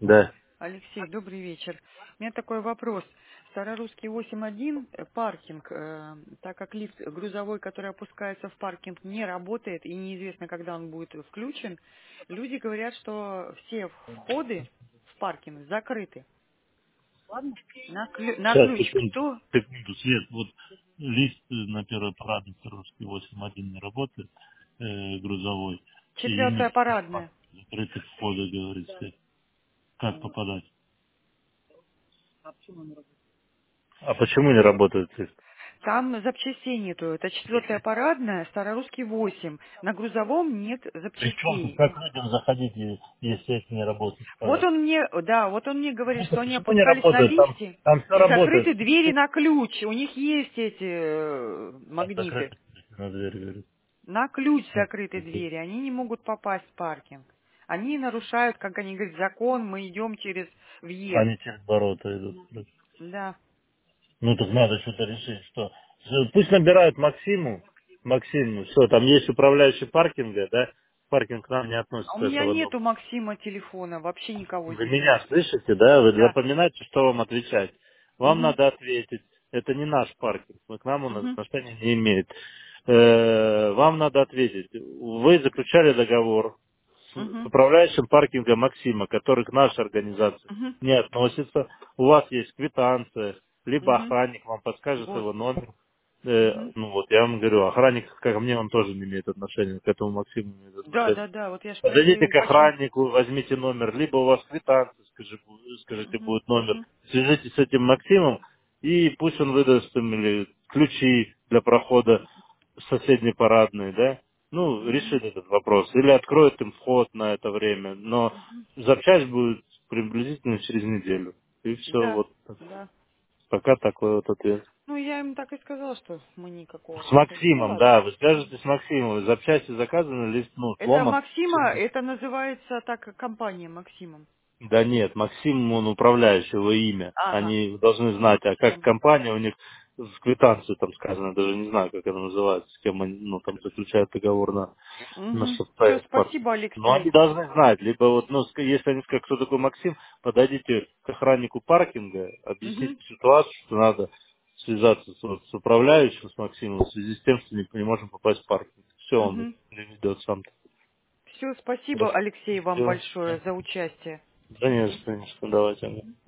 Да. Алексей, добрый вечер. У меня такой вопрос. Старорусский 8.1 паркинг, так как лифт грузовой, который опускается в паркинг, не работает и неизвестно, когда он будет включен, люди говорят, что все входы в паркинг закрыты на Сейчас, ключ. секунду, Кто? секунду, Свет, вот лист на первой парадной русский 8.1 не работает, грузовой, и Четвертая нет парадная. закрытых входа, говорит Свет. Как попадать? А почему не работает лист? Там запчастей нету. Это четвертая парадная, Старорусский 8. На грузовом нет Причем тут запчастей. как людям заходить, если это не работает Вот входа? вот он мне говорит, Слушай, что они почему не опускались на работает? лифте Там все и работает. закрыты двери на ключ. У них есть эти Там магниты. закрыто на дверь, говорит. На ключ Нет, закрыты это- двери. Они не могут попасть в паркинг. Они нарушают, как они говорят, закон, мы идем через въезд. Они через ворота идут. Да. Ну так надо что-то решить, что. Пусть набирают Максиму, все, там есть управляющий паркинга, да, паркинг к нам не А у относится меня этого дома. нету Максима телефона, вообще никого Вы здесь меня нет. слышите, да? Вы Да. запоминаете, что вам отвечать. Вам Угу. надо ответить. Это не наш паркинг. К нам он Угу. отношения не имеет. Вам надо ответить. Вы заключали договор с Угу. управляющим паркинга Максима, который к нашей организации Угу. не относится. У вас есть квитанция, либо Угу. охранник вам подскажет Вот. его номер. Угу. Ну вот, я вам говорю, охранник, как мне, он тоже не имеет отношения, к этому Максиму не имеет Да, отношения. да, да, вот я ж поэтому Подойдите его к почему. охраннику, возьмите номер, либо у вас квитанция, скажите, Угу. будет номер. Угу. Свяжитесь с этим Максимом, и пусть он выдаст им или ключи для прохода в соседней парадной, да? Ну, Угу. решит этот вопрос. Или откроет им вход на это время. Но запчасть будет приблизительно через неделю. И все, Да, вот. да. Пока такой вот ответ. Ну, я им так и сказал, что мы никакого С отношения. Ну, Максимом, ладно. да, вы свяжетесь с Максимом. Запчасти заказаны, лист, ну, Это сломан. Максима, это называется так компания Максимом. Да нет, Максим, он управляющий, его имя. Ага. Они должны знать, а как компания у них в квитанции там сказано, даже не знаю, как это называется, с кем они, ну, там заключают договор на Угу. Все, составе парка. спасибо, Но они Алексей. должны знать, либо вот, ну, если они скажут, кто такой Максим, подойдите к охраннику паркинга, объясните Угу. ситуацию, что надо связаться с управляющим, с Максимом, в связи с тем, что не можем попасть в паркинг. Все, он Угу. приведет сам. Все, спасибо, Хорошо. Алексей, вам Всё. большое за участие. Да нет, конечно, давайте.